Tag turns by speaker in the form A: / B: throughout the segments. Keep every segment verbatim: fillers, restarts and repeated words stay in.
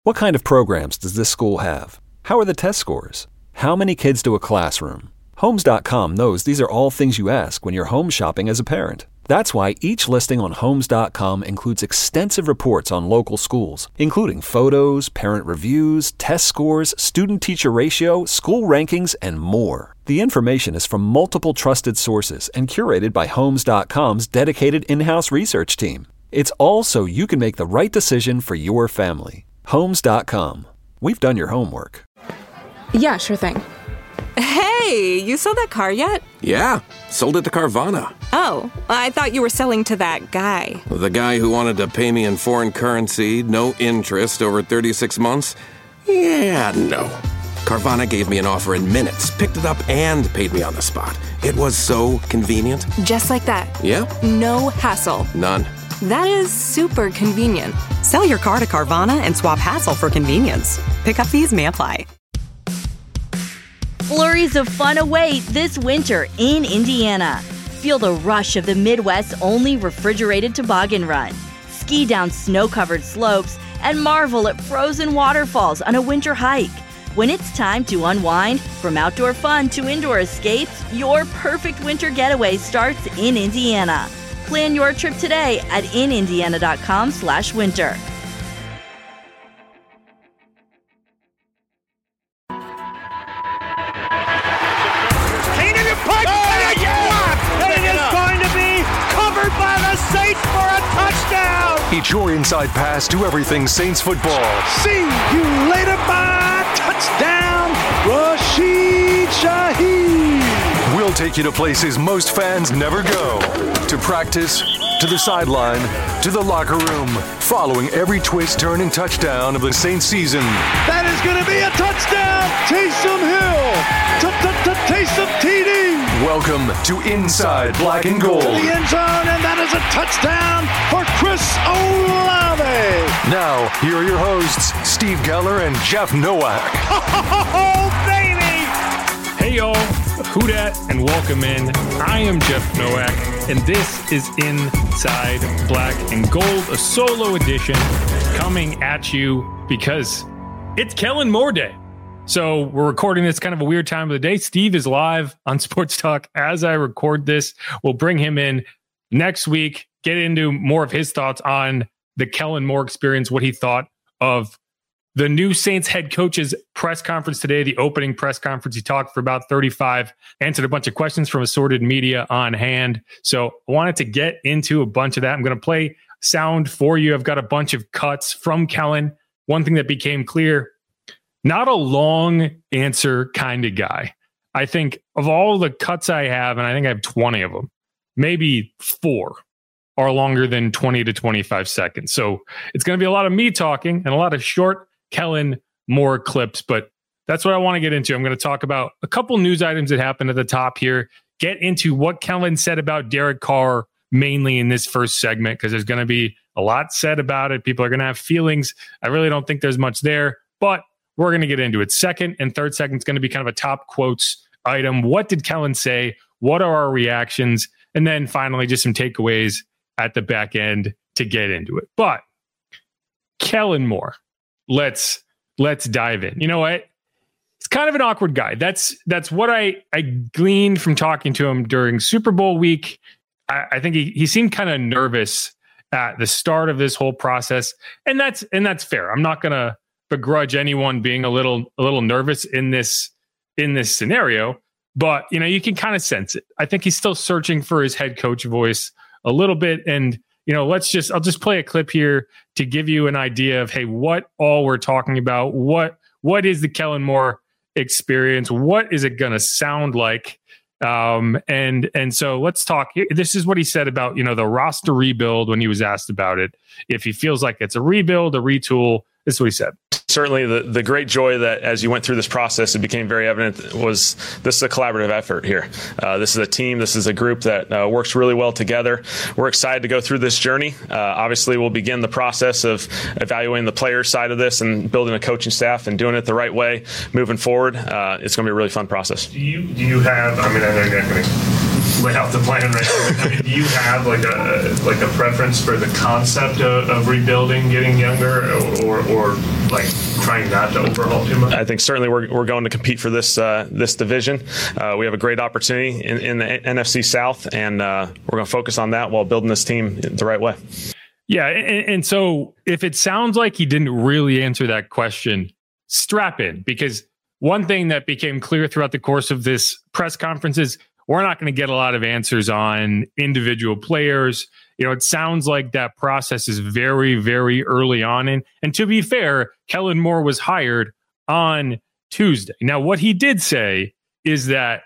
A: What kind of programs does this school have? How are the test scores? How many kids do a classroom? Homes dot com knows these are all things you ask when you're home shopping as a parent. That's why each listing on Homes dot com includes extensive reports on local schools, including photos, parent reviews, test scores, student-teacher ratio, school rankings, and more. The information is from multiple trusted sources and curated by Homes dot com's dedicated in-house research team. It's all so you can make the right decision for your family. Homes dot com. We've done your homework.
B: Yeah, sure thing.
C: Hey, you sold that car yet?
D: Yeah, sold it to Carvana.
C: Oh, I thought you were selling to that guy.
D: The guy who wanted to pay me in foreign currency, no interest, over thirty-six months? Yeah, no. Carvana gave me an offer in minutes, picked it up, and paid me on the spot. It was so convenient.
C: Just like that.
D: Yep.
C: No hassle.
D: None.
C: That is super convenient.
E: Sell your car to Carvana and swap hassle for convenience. Pickup fees may apply.
F: Flurries of fun await this winter in Indiana. Feel the rush of the Midwest's only refrigerated toboggan run. Ski down snow-covered slopes and marvel at frozen waterfalls on a winter hike. When it's time to unwind, from outdoor fun to indoor escapes, your perfect winter getaway starts in Indiana. Plan your trip today at in indiana dot com slash winter.
G: It's your inside pass to everything Saints football.
H: See you later, bye. Touchdown, Rashid Shaheed.
G: We'll take you to places most fans never go. To practice, to the sideline, to the locker room. Following every twist, turn, and touchdown of the Saints season.
H: That is going to be a touchdown. Taysom Hill. Taysom T D.
G: Welcome to Inside Black and Gold.
H: To the end zone, and that is a touchdown for Chris Olave.
G: Now, here are your hosts, Steve Geller and Jeff Nowak.
H: Oh, baby!
I: Hey, y'all. Who dat, and welcome in. I am Jeff Nowak, and this is Inside Black and Gold, a solo edition coming at you because it's Kellen Moore Day. So we're recording this kind of a weird time of the day. Steve is live on Sports Talk as I record this. We'll bring him in next week, get into more of his thoughts on the Kellen Moore experience, what he thought of the new Saints head coach's press conference today, the opening press conference. He talked for about thirty-five, answered a bunch of questions from assorted media on hand. So I wanted to get into a bunch of that. I'm going to play sound for you. I've got a bunch of cuts from Kellen. One thing that became clear, not a long answer kind of guy. I think of all the cuts I have, and I think I have twenty of them, maybe four are longer than twenty to twenty-five seconds. So it's going to be a lot of me talking and a lot of short Kellen Moore clips, but that's what I want to get into. I'm going to talk about a couple news items that happened at the top here, get into what Kellen said about Derek Carr, mainly in this first segment, because there's going to be a lot said about it. People are going to have feelings. I really don't think there's much there, but we're going to get into it. Second and third segment is going to be kind of a top quotes item. What did Kellen say? What are our reactions? And then finally, just some takeaways at the back end to get into it. But Kellen Moore, let's let's dive in. You know what? He's kind of an awkward guy. That's that's what I, I gleaned from talking to him during Super Bowl week. I, I think he, he seemed kind of nervous at the start of this whole process. And that's and that's fair. I'm not gonna begrudge anyone being a little a little nervous in this in this scenario, but you know, you can kind of sense it. I think he's still searching for his head coach voice a little bit. And you know, let's just I'll just play a clip here to give you an idea of hey, what all we're talking about. What what is the Kellen Moore experience? What is it going to sound like? Um, and and so let's talk. This is what he said about, you know, the roster rebuild when he was asked about it. If he feels like it's a rebuild, a retool, this is what he said.
J: Certainly the, the great joy that as you went through this process, it became very evident was this is a collaborative effort here. Uh, this is a team. This is a group that uh, works really well together. We're excited to go through this journey. Uh, obviously, we'll begin the process of evaluating the player side of this and building a coaching staff and doing it the right way moving forward. Uh, it's going to be a really fun process.
I: Do you, do you have, I mean, I know you're not going to lay out the plan right now. I mean, do you have like a like a preference for the concept of, of rebuilding, getting younger, or, or or like trying not to overhaul too much?
J: I think certainly we're we're going to compete for this uh, this division. Uh, we have a great opportunity in, in the N F C South, and uh, we're going to focus on that while building this team the right way.
I: Yeah, and, and so if it sounds like he didn't really answer that question, strap in, because one thing that became clear throughout the course of this press conference is we're not going to get a lot of answers on individual players. You know, it sounds like that process is very, very early on. And, and to be fair, Kellen Moore was hired on Tuesday. Now, what he did say is that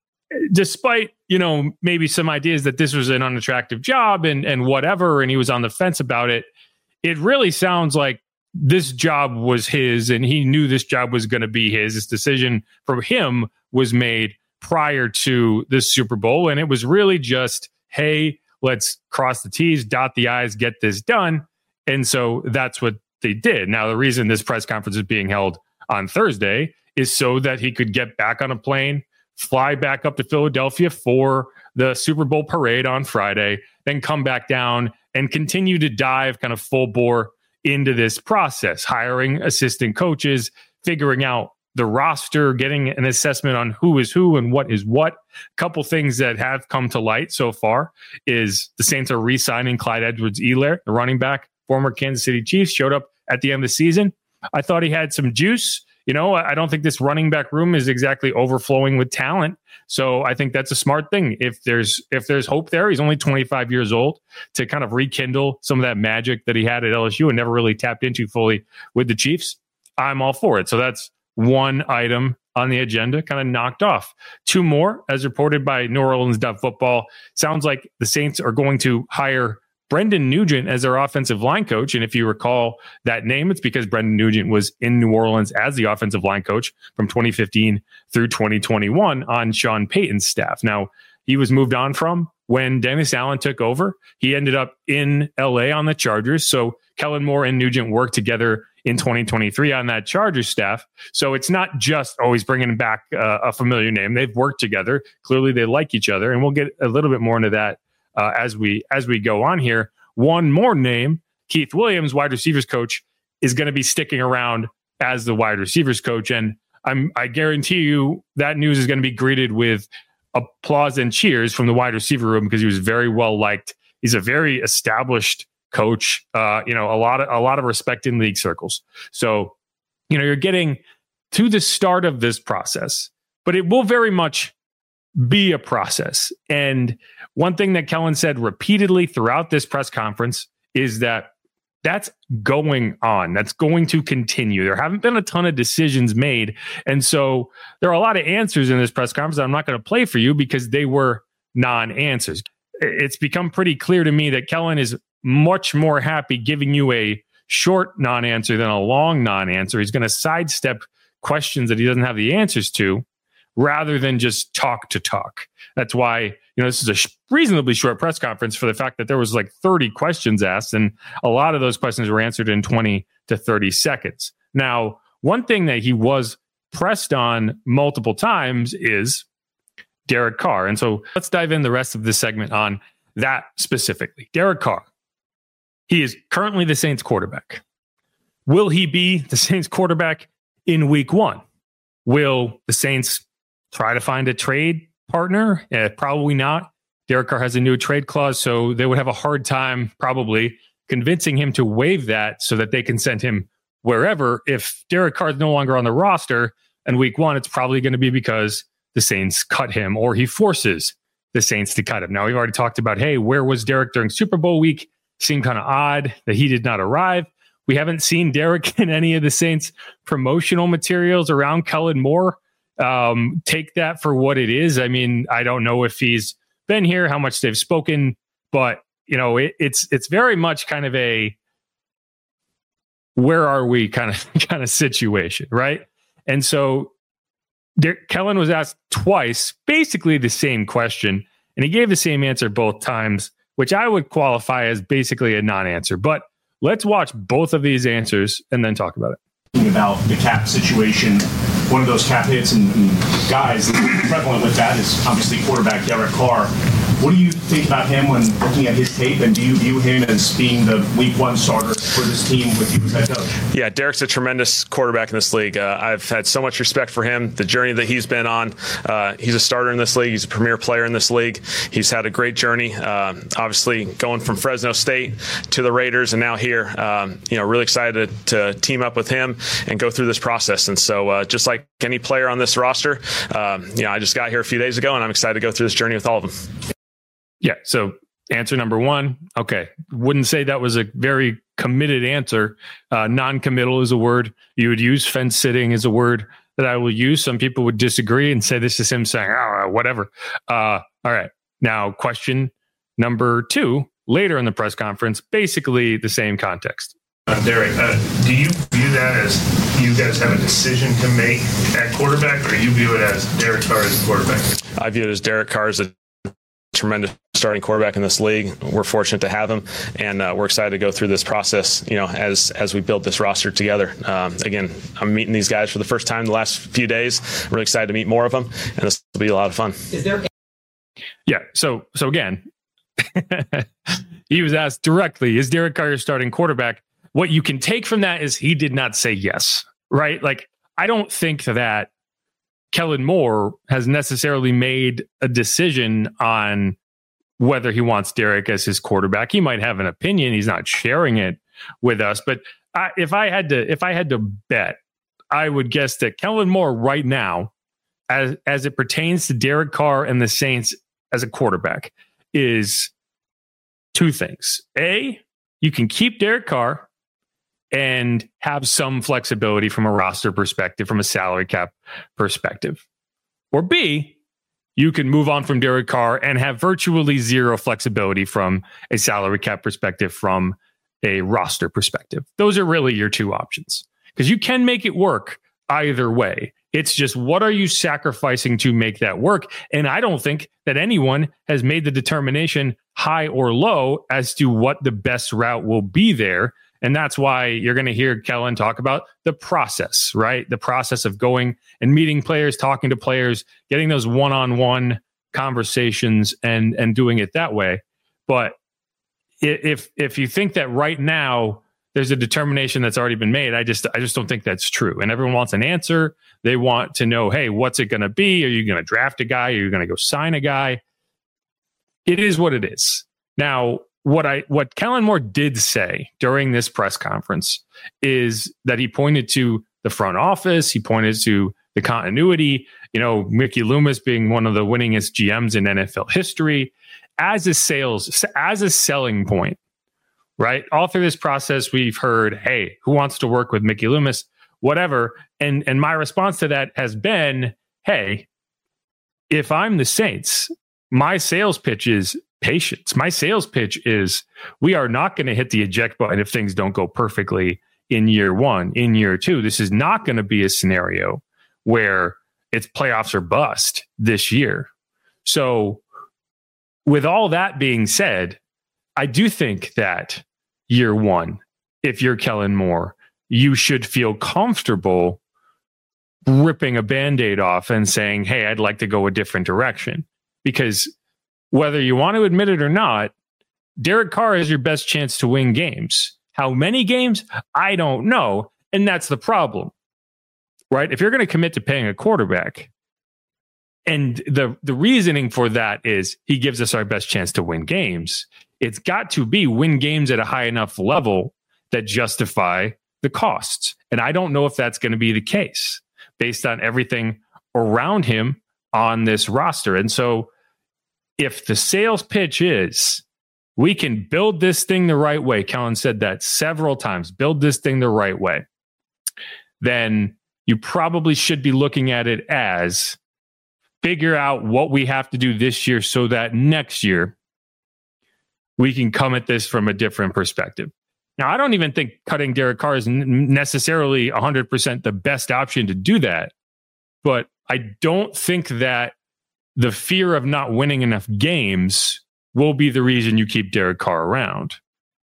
I: despite, you know, maybe some ideas that this was an unattractive job and, and whatever, and he was on the fence about it, it really sounds like this job was his and he knew this job was going to be his. This decision for him was made prior to this Super Bowl. And it was really just, hey, let's cross the T's, dot the I's, get this done. And so that's what they did. Now, the reason this press conference is being held on Thursday is so that he could get back on a plane, fly back up to Philadelphia for the Super Bowl parade on Friday, then come back down and continue to dive kind of full bore into this process, hiring assistant coaches, figuring out the roster, getting an assessment on who is who and what is what. A couple things that have come to light so far is the Saints are re-signing Clyde Edwards-Helaire, the running back, former Kansas City Chiefs, showed up at the end of the season. I thought he had some juice. You know, I don't think this running back room is exactly overflowing with talent. So I think that's a smart thing. If there's if there's hope there, he's only twenty-five years old, to kind of rekindle some of that magic that he had at L S U and never really tapped into fully with the Chiefs. I'm all for it. So that's one item on the agenda kind of knocked off. Two more, as reported by New Orleans Football. Sounds like the Saints are going to hire Brendan Nugent as their offensive line coach. And if you recall that name, it's because Brendan Nugent was in New Orleans as the offensive line coach from twenty fifteen through twenty twenty-one on Sean Payton's staff. Now, he was moved on from when Dennis Allen took over. He ended up in L A on the Chargers. So Kellen Moore and Nugent worked together in twenty twenty-three on that Chargers staff. So it's not just always bringing back uh, a familiar name. They've worked together. Clearly they like each other. And we'll get a little bit more into that Uh, as we as we go on here. One more name, Keith Williams, wide receivers coach, is going to be sticking around as the wide receivers coach. And I'm I guarantee you that news is going to be greeted with applause and cheers from the wide receiver room, because he was very well liked. He's a very established coach, uh, you know, a lot of a lot of respect in league circles. So, you know, you're getting to the start of this process, but it will very much be a process. And one thing that Kellen said repeatedly throughout this press conference is that that's going on. That's going to continue. There haven't been a ton of decisions made. And so there are a lot of answers in this press conference that I'm not going to play for you because they were non-answers. It's become pretty clear to me that Kellen is much more happy giving you a short non-answer than a long non-answer. He's going to sidestep questions that he doesn't have the answers to, rather than just talk to talk. That's why, you know, this is a sh- reasonably short press conference for the fact that there was like thirty questions asked, and a lot of those questions were answered in twenty to thirty seconds. Now, one thing that he was pressed on multiple times is Derek Carr. And so let's dive in the rest of this segment on that specifically. Derek Carr. He is currently the Saints quarterback. Will he be the Saints quarterback in week one? Will the Saints try to find a trade partner? Uh, probably not. Derek Carr has a new trade clause, so they would have a hard time probably convincing him to waive that so that they can send him wherever. If Derek Carr is no longer on the roster in week one, it's probably going to be because the Saints cut him or he forces the Saints to cut him. Now, we've already talked about, hey, where was Derek during Super Bowl week? Seemed kind of odd that he did not arrive. We haven't seen Derek in any of the Saints promotional materials around Kellen Moore. Um, take that for what it is. I mean, I don't know if he's been here, how much they've spoken, but you know, it, it's it's very much kind of a where are we kind of kind of situation, right? And so there, Kellen was asked twice, basically the same question, and he gave the same answer both times, which I would qualify as basically a non-answer. But let's watch both of these answers and then talk about it.
K: About the cap situation, one of those cap hits and, and guys prevalent with that is obviously quarterback Derek Carr. What do you think about him when looking at his tape, and do you view him as being the week one starter for this team with you as head coach?
J: Yeah, Derek's a tremendous quarterback in this league. Uh, I've had so much respect for him, the journey that he's been on. Uh, he's a starter in this league. He's a premier player in this league. He's had a great journey, uh, obviously going from Fresno State to the Raiders and now here. Um, you know, really excited to, to team up with him and go through this process. And so uh, just like any player on this roster, um, you know, I just got here a few days ago, and I'm excited to go through this journey with all of them.
I: Yeah. So answer number one. Okay. Wouldn't say that was a very committed answer. Uh, non-committal is a word you would use. Fence sitting is a word that I will use. Some people would disagree and say this is him saying, oh, whatever. Uh, all right. Now, question number two, later in the press conference, basically the same context.
L: Uh, Derek, uh, do you view that as you guys have a decision to make at quarterback, or you view it as Derek Carr as a quarterback?
J: I view it as Derek Carr as a tremendous starting quarterback in this league. We're fortunate to have him, and uh, we're excited to go through this process, you know, as as we build this roster together. Um, again, I'm meeting these guys for the first time the last few days. I'm really excited to meet more of them, and this will be a lot of fun.
M: Is there?
I: Yeah. So, so again, he was asked directly, is Derek Carr your starting quarterback? What you can take from that is he did not say yes, right? Like, I don't think that Kellen Moore has necessarily made a decision on whether he wants Derek as his quarterback. He might have an opinion. He's not sharing it with us. But I, if I had to, if I had to bet, I would guess that Kellen Moore right now, as as it pertains to Derek Carr and the Saints as a quarterback, is two things. A, you can keep Derek Carr and have some flexibility from a roster perspective, from a salary cap perspective. Or B, you can move on from Derek Carr and have virtually zero flexibility from a salary cap perspective, from a roster perspective. Those are really your two options, because you can make it work either way. It's just, what are you sacrificing to make that work? And I don't think that anyone has made the determination, high or low, as to what the best route will be there. And that's why you're going to hear Kellen talk about the process, right? The process of going and meeting players, talking to players, getting those one-on-one conversations and, and doing it that way. But if if you think that right now there's a determination that's already been made, I just I just don't think that's true. And everyone wants an answer. They want to know, hey, what's it going to be? Are you going to draft a guy? Are you going to go sign a guy? It is what it is. Now, What I what Kellen Moore did say during this press conference is that he pointed to the front office. He pointed to the continuity. You know, Mickey Loomis being one of the winningest G Ms in N F L history as a sales as a selling point, right? All through this process, we've heard, "Hey, who wants to work with Mickey Loomis?" Whatever. And and my response to that has been, "Hey, if I'm the Saints, my sales pitch is patience. My sales pitch is, we are not going to hit the eject button if things don't go perfectly in year one, in year two. This is not going to be a scenario where it's playoffs or bust this year." So with all that being said, I do think that year one, if you're Kellen Moore, you should feel comfortable ripping a Band-Aid off and saying, hey, I'd like to go a different direction. Because whether you want to admit it or not, Derek Carr is your best chance to win games. How many games? I don't know. And that's the problem, right? If you're going to commit to paying a quarterback, and the, the reasoning for that is he gives us our best chance to win games, it's got to be win games at a high enough level that justify the costs. And I don't know if that's going to be the case based on everything around him on this roster. And so if the sales pitch is, we can build this thing the right way, Kellen said that several times, build this thing the right way, then you probably should be looking at it as, figure out what we have to do this year so that next year we can come at this from a different perspective. Now, I don't even think cutting Derek Carr is necessarily one hundred percent the best option to do that, but I don't think that the fear of not winning enough games will be the reason you keep Derek Carr around.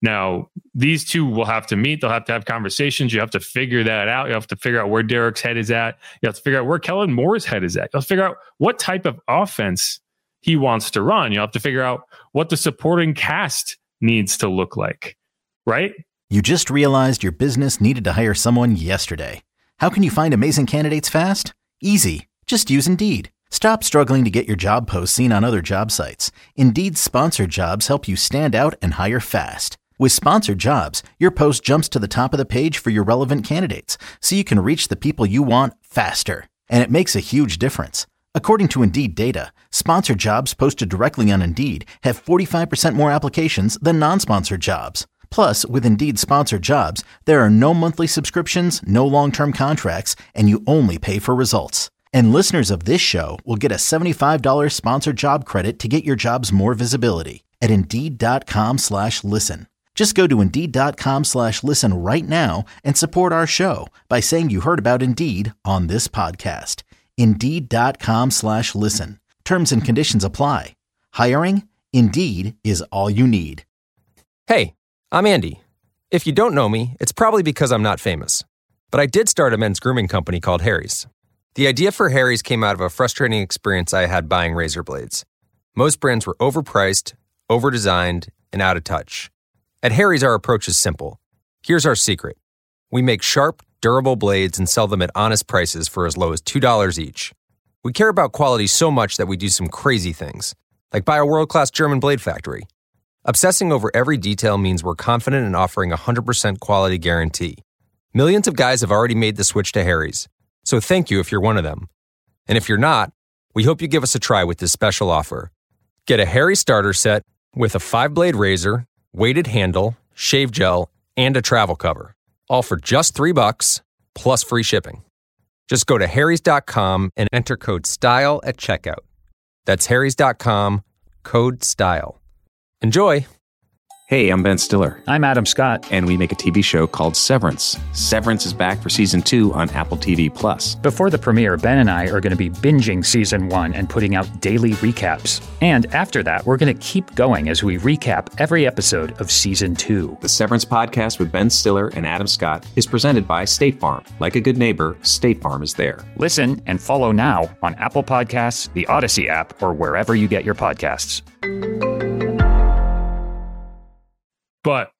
I: Now, these two will have to meet. They'll have to have conversations. You have to figure that out. You have to figure out where Derek's head is at. You have to figure out where Kellen Moore's head is at. You have to figure out what type of offense he wants to run. You have to figure out what the supporting cast needs to look like, right?
M: You just realized your business needed to hire someone yesterday. How can you find amazing candidates fast? Easy. Just use Indeed. Stop struggling to get your job posts seen on other job sites. Indeed's sponsored jobs help you stand out and hire fast. With sponsored jobs, your post jumps to the top of the page for your relevant candidates, so you can reach the people you want faster. And it makes a huge difference. According to Indeed data, sponsored jobs posted directly on Indeed have forty-five percent more applications than non-sponsored jobs. Plus, with Indeed sponsored jobs, there are no monthly subscriptions, no long-term contracts, and you only pay for results. And listeners of this show will get a seventy-five dollars sponsored job credit to get your jobs more visibility at Indeed.com slash listen. Just go to Indeed.com slash listen right now and support our show by saying you heard about Indeed on this podcast. Indeed.com slash listen. Terms and conditions apply. Hiring? Indeed is all you need.
N: Hey, I'm Andy. If you don't know me, it's probably because I'm not famous. But I did start a men's grooming company called Harry's. The idea for Harry's came out of a frustrating experience I had buying razor blades. Most brands were overpriced, overdesigned, and out of touch. At Harry's, our approach is simple. Here's our secret. We make sharp, durable blades and sell them at honest prices for as low as two dollars each. We care about quality so much that we do some crazy things, like buy a world-class German blade factory. Obsessing over every detail means we're confident in offering a one hundred percent quality guarantee. Millions of guys have already made the switch to Harry's, so thank you if you're one of them. And if you're not, we hope you give us a try with this special offer. Get a Harry's starter set with a five-blade razor, weighted handle, shave gel, and a travel cover. All for just three bucks, plus free shipping. Just go to harrys dot com and enter code STYLE at checkout. That's harrys dot com, code STYLE. Enjoy!
O: Hey, I'm Ben Stiller. I'm Adam Scott. And we make a T V show called Severance. Severance is back for season two on Apple T V Plus. Before the premiere, Ben and I are going to be binging season one and putting out daily recaps. And after that, we're going to keep going as we recap every episode of season two. The Severance podcast with Ben Stiller and Adam Scott is presented by State Farm. Like a good neighbor, State Farm is there. Listen and follow now on Apple Podcasts, the Odyssey app, or wherever you get your podcasts.
I: But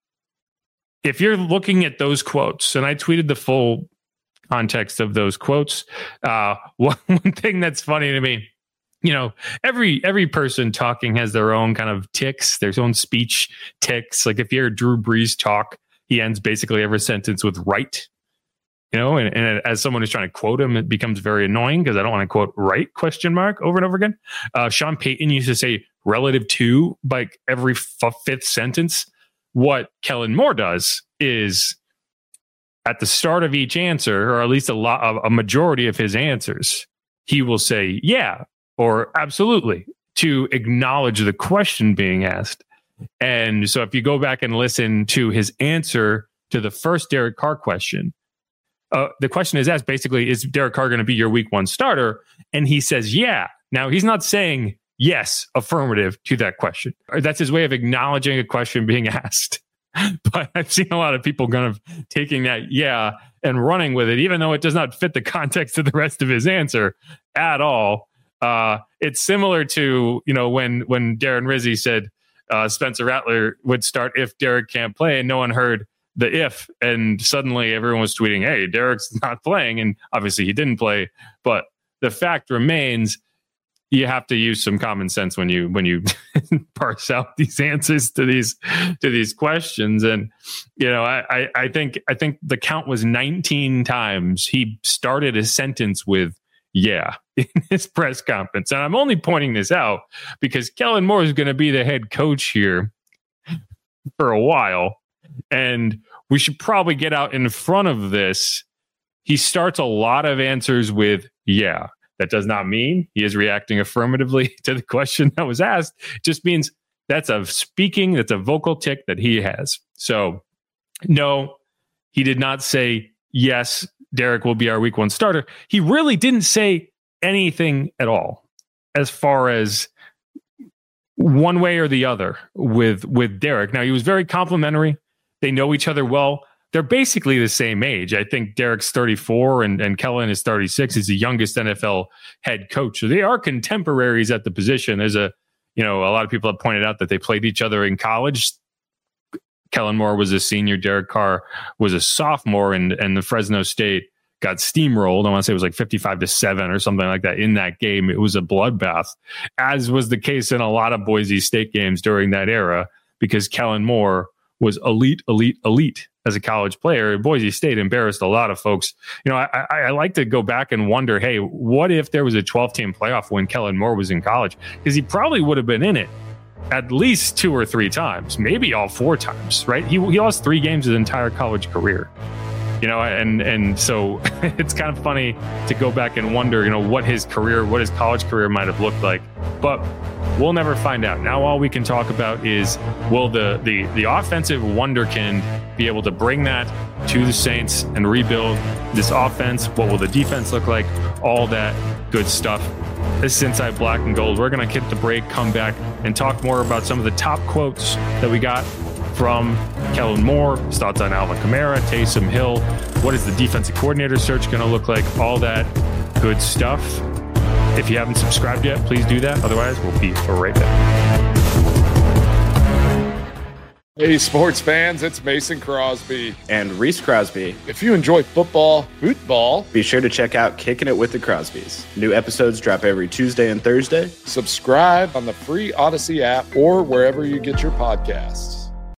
I: if you're looking at those quotes, and I tweeted the full context of those quotes, uh, one, one thing that's funny to me, you know, every every person talking has their own kind of tics, their own speech tics. Like if you hear Drew Brees talk, he ends basically every sentence with right. You know, and, and as someone who's trying to quote him, it becomes very annoying because I don't want to quote right question mark over and over again. Uh, Sean Payton used to say relative to like every f- fifth sentence. What Kellen Moore does is at the start of each answer, or at least a lot of a majority of his answers, he will say, yeah, or absolutely to acknowledge the question being asked. And so if you go back and listen to his answer to the first Derek Carr question, uh, the question is asked basically, is Derek Carr going to be your week one starter? And he says, yeah. Now he's not saying yes, affirmative to that question. That's his way of acknowledging a question being asked. But I've seen a lot of people kind of taking that yeah and running with it, even though it does not fit the context of the rest of his answer at all. Uh, it's similar to, you know, when when Darren Rizzi said uh, Spencer Rattler would start if Derek can't play, and no one heard the if, and suddenly everyone was tweeting, hey, Derek's not playing, and obviously he didn't play. But the fact remains, you have to use some common sense when you when you parse out these answers to these to these questions. And you know, I, I I think I think the count was nineteen times he started a sentence with yeah in his press conference. And I'm only pointing this out because Kellen Moore is going to be the head coach here for a while, and we should probably get out in front of this. He starts a lot of answers with yeah. That does not mean he is reacting affirmatively to the question that was asked. It just means that's a speaking, that's a vocal tic that he has. So, no, he did not say, yes, Derek will be our week one starter. He really didn't say anything at all as far as one way or the other with with Derek. Now, he was very complimentary. They know each other well. They're basically the same age. I think Derek's thirty-four and, and Kellen is thirty-six. He's the youngest N F L head coach. So they are contemporaries at the position. There's a, you know, a lot of people have pointed out that they played each other in college. Kellen Moore was a senior. Derek Carr was a sophomore, and, and the Fresno State got steamrolled. I want to say it was like fifty-five to seven or something like that in that game. It was a bloodbath, as was the case in a lot of Boise State games during that era, because Kellen Moore was elite, elite, elite as a college player. Boise State embarrassed a lot of folks. You know, I, I, I like to go back and wonder, hey, what if there was a twelve-team playoff when Kellen Moore was in college? Because he probably would have been in it at least two or three times, maybe all four times, right? He, he lost three games his entire college career. You know, and and so it's kind of funny to go back and wonder, you know, what his career, what his college career might have looked like. But we'll never find out. Now all we can talk about is, will the the the offensive wonderkind be able to bring that to the Saints and rebuild this offense? What will the defense look like? All that good stuff. This is Inside Black and Gold. We're going to hit the break, come back, and talk more about some of the top quotes that we got from Kellen Moore, his thoughts on Alvin Kamara, Taysom Hill. What is the defensive coordinator search going to look like? All that good stuff. If you haven't subscribed yet, please do that. Otherwise, we'll be right back.
P: Hey, sports fans, it's Mason Crosby.
Q: And Reese Crosby.
P: If you enjoy football, football,
Q: be sure to check out Kicking It with the Crosbys. New episodes drop every Tuesday and Thursday.
P: Subscribe on the free Odyssey app or wherever you get your podcasts.